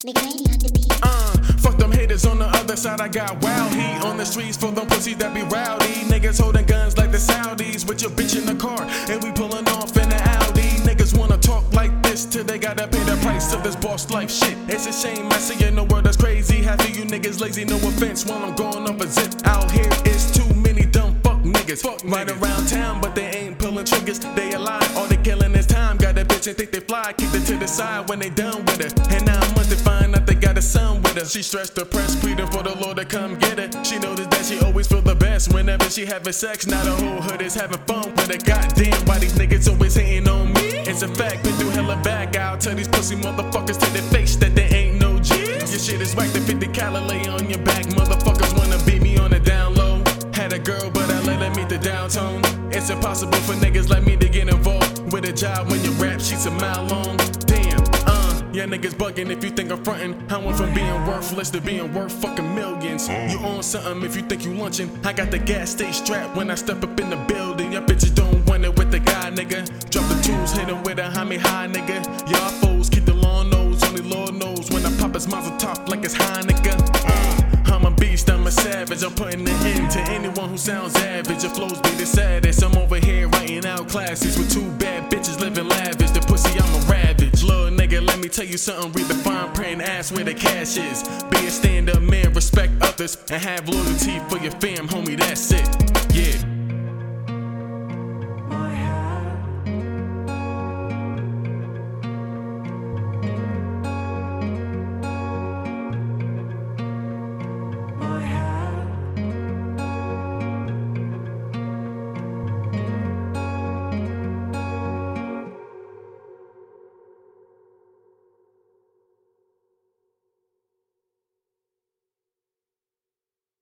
Fuck them haters on the other side, I got wild heat on the streets for them pussies that be rowdy. Niggas holding guns like the Saudis with your bitch in the car, and we pulling off in the Audi. Niggas wanna talk like this till they gotta pay the price of this boss life shit. It's a shame I see in the world that's crazy. Half of you niggas lazy, no offense, while I'm going up a zip. Out here it's too many dumb fuck niggas. Right around town, but they ain't pulling triggers. They alive, all they killing is time. Got a bitch and think they fly, kicked it to the side when they done with her. And now I'm months to find out they got a son with her. She stressed, depressed, pleading for the Lord to come get her. She noticed that she always feel the best whenever she having sex. Now the whole hood is having fun with her. Goddamn, why these niggas always hating on me? It's a fact, been through hella bag. I'll tell these pussy motherfuckers to their face that they ain't no G's. Your shit is whack, the 50 cal lay on your back. Motherfuckers wanna beat me on the down low. Had a girl, but I let her meet the downtown. It's impossible for niggas like me to get involved with a job when your rap sheets a mile long. Damn, yeah, niggas bugging if you think I'm frontin'. I went from being worthless to being worth fucking millions. You on something if you think you lunchin'. I got the gas, stay strapped when I step up in the building. Your bitches don't want it with the guy, nigga. Drop the tools, hit him with a high, nigga. Y'all foes keep the long nose, only Lord knows when I pop his muzzle top like it's high, nigga. I'm a beast, I'm a savage. I'm putting an end to anyone who sounds average. Your flows be the saddest. I'm over here writing out classes with two bad bitches living lavish. The pussy I'm a ravage. Little nigga, let me tell you something. Read the fine print, ask where the cash is. Be a stand-up man, respect others, and have loyalty for your fam, homie. That's it. Yeah.